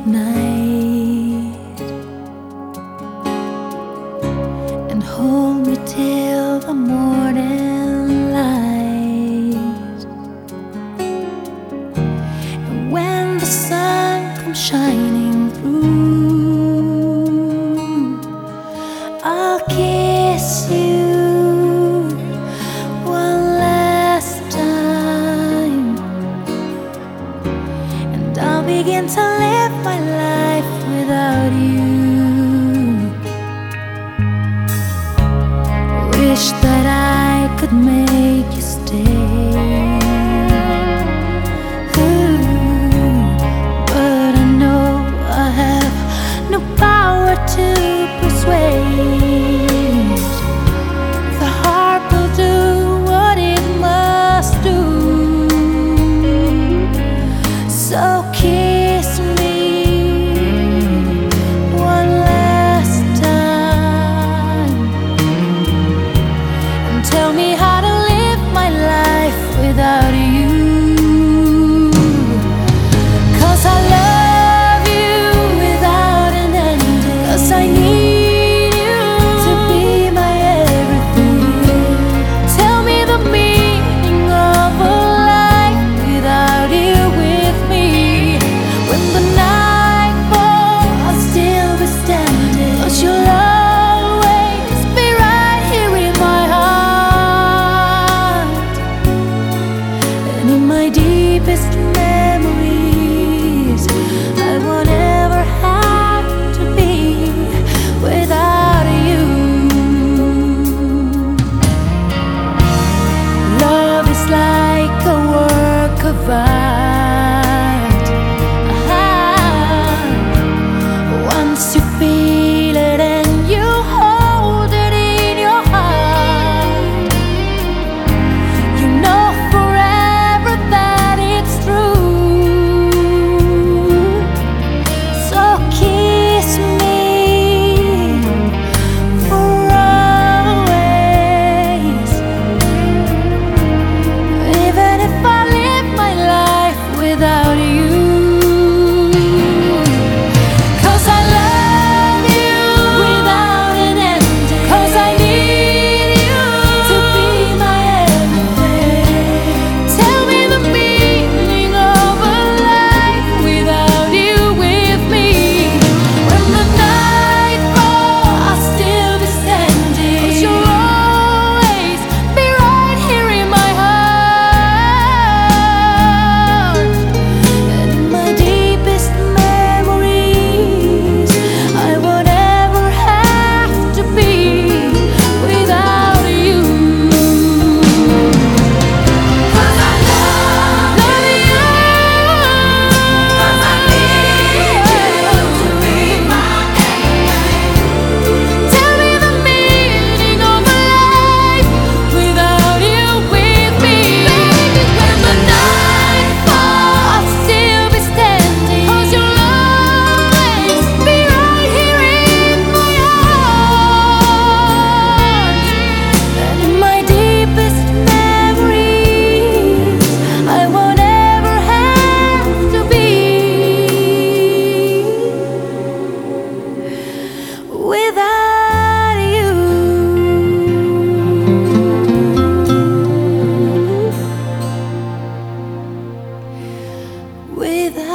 night and hold me till the morning light. And when the sun comes shining through, I'll kiss you one last time, and I'll begin to live my life without you. Wish that I could make you stay. But I know I have no power to persuade. The heart will do what it must do. So kiss me one last time and tell me how to live my life without you. 'Cause I love you without an ending. 'Cause I need you to be my everything. Tell me the meaning of a life without you with me. When the night falls, I'll still be standing. 'Cause you'll always be right here in my heart. And in my deepest memories, I won't ever have to be without you. Love is like a work of art. Once you feel it and you hold it in your heart, you know forever that it's true. So kiss me for always, even if I live my life without you. 'Cause I love you without an ending. 'Cause I need you to be my everything. Tell me the meaning of a life without you with me. When the night falls, I'll still be standing. 'Cause you'll always be right here in my heart. And in my deepest memories, I won't ever have to be without you. 'Cause I love you. 'Cause I need you to be my everything. Tell me the meaning of a life without you with me. When the night falls, I'll still be standing. 'Cause you'll always be right here in my arms. And in my deepest memories, I won't ever have to be without you. Without